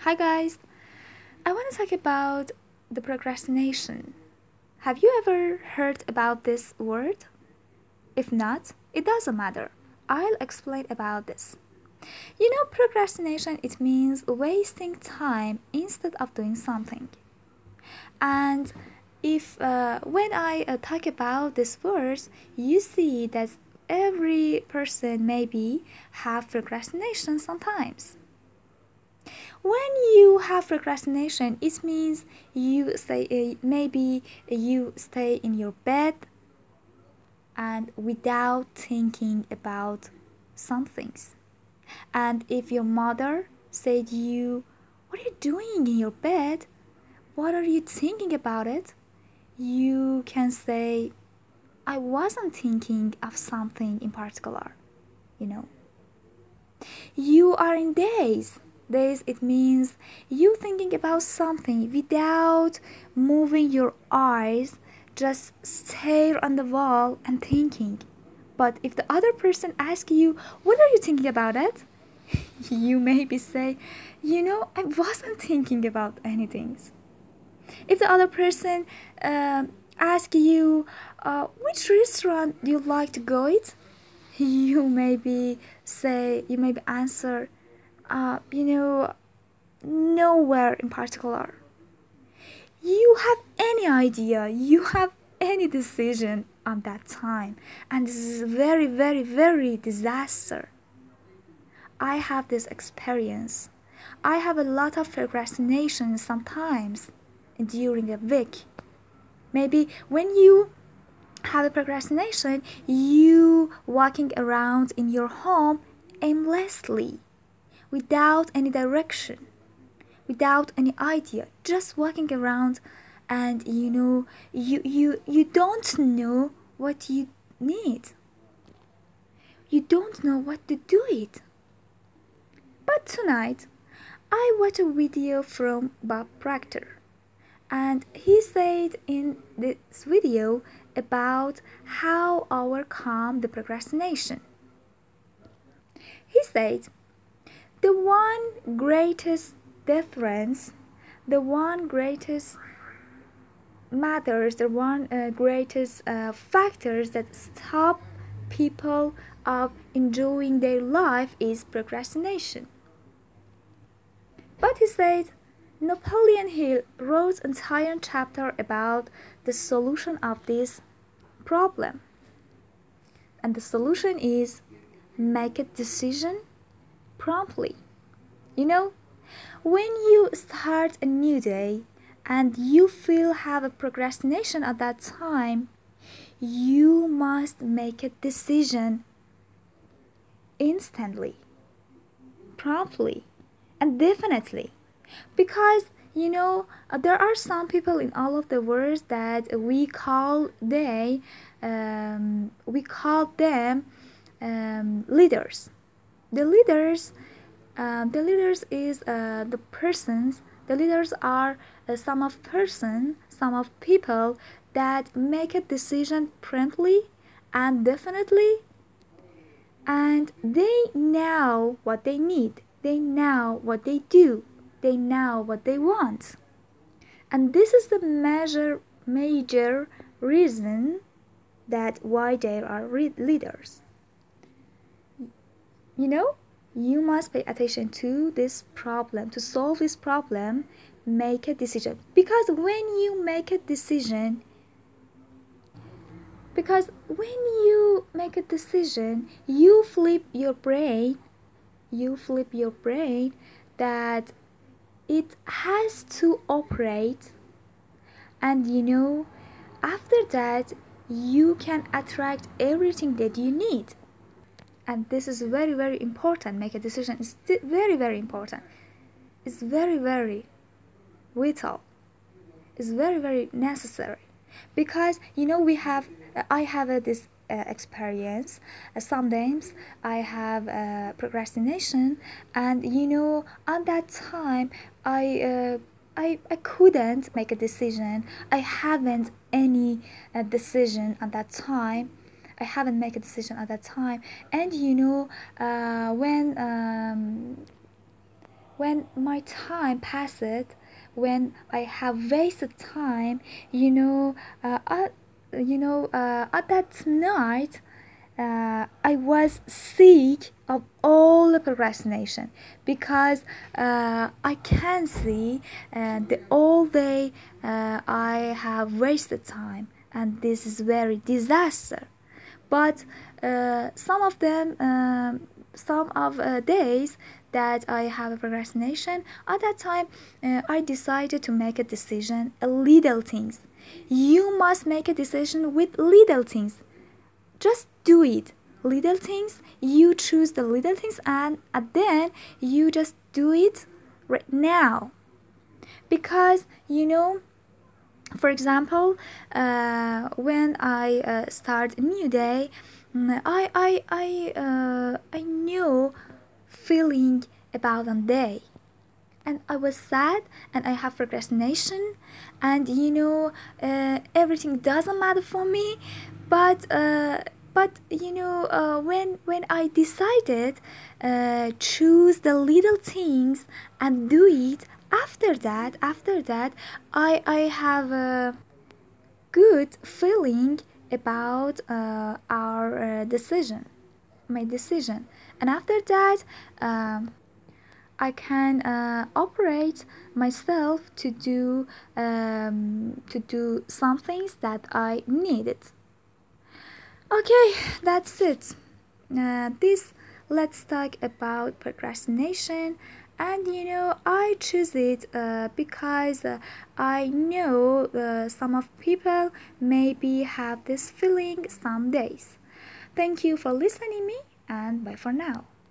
Hi guys, I want to talk about the procrastination. Have you ever heard about this word? If not, it doesn't matter. I'll explain about this. Procrastination it means wasting time instead of doing something. And if when I talk about this word, you see that every person maybe have procrastination sometimes. When you have procrastination, it means you stay maybe you stay in your bed and without thinking about some things. And if your mother said you, "What are you doing in your bed? What are you thinking about it?" You can say, "I wasn't thinking of something in particular." You know. You are in daze. Daze it means you thinking about something without moving your eyes, just stare on the wall and thinking. But if the other person asks you, "What are you thinking about it?" you maybe say, "I wasn't thinking about anything." If the other person asks you, "Which restaurant do you like to go eat?" you maybe answer, nowhere in particular. You have any idea, you have any decision on that time, and this is very, very, very disaster. I have this experience. I have a lot of procrastination sometimes during a week. Maybe when you have a procrastination, you walking around in your home aimlessly, without any direction, without any idea, just walking around, and you don't know what you need. You don't know what to do it. But tonight I watched a video from Bob Proctor, and he said in this video about how overcome the procrastination. He said the one greatest difference, the one greatest matters, the one greatest factors that stop people of enjoying their life is procrastination. But he said Napoleon Hill wrote an entire chapter about the solution of this problem. And the solution is make a decision promptly. When you start a new day and you feel have a procrastination at that time, you must make a decision instantly, promptly, and definitely. Because there are some people in all of the world that we call them leaders. The leaders the leaders is the persons. The leaders are some of people that make a decision promptly and definitely, and they know what they need. They know what they do. They know what they want. And this is the major reason that why they are leaders. You know, you must pay attention to this problem. To solve this problem, make a decision. Because when you make a decision, you flip your brain that it has to operate, and after that you can attract everything that you need. And this is very, very important. Make a decision is very, very important. It's very, very vital. It's very, very necessary. Because I have this experience. Sometimes I have procrastination, and on that time I couldn't make a decision. I haven't any decision at that time. I haven't made a decision at that time. And when my time passes, when I have wasted time, at that night, I was sick of all the procrastination because I can see the all day I have wasted time, and this is very disaster. But some of days that I have a procrastination, at that time I decided to make a decision, little things. You must make a decision with little things. Just do it. Little things, you choose the little things, and then you just do it right now. Because for example, when I start a new day, I knew feeling about a day, and I was sad, and I have procrastination, and everything doesn't matter for me. But when I decided choose the little things and do it, after that I have a good feeling about our decision my decision, and after that I can operate myself to do some things that I needed. Okay, that's it. This let's talk about procrastination, and I choose it because I know some of people maybe have this feeling some days. Thank you for listening me, and bye for now.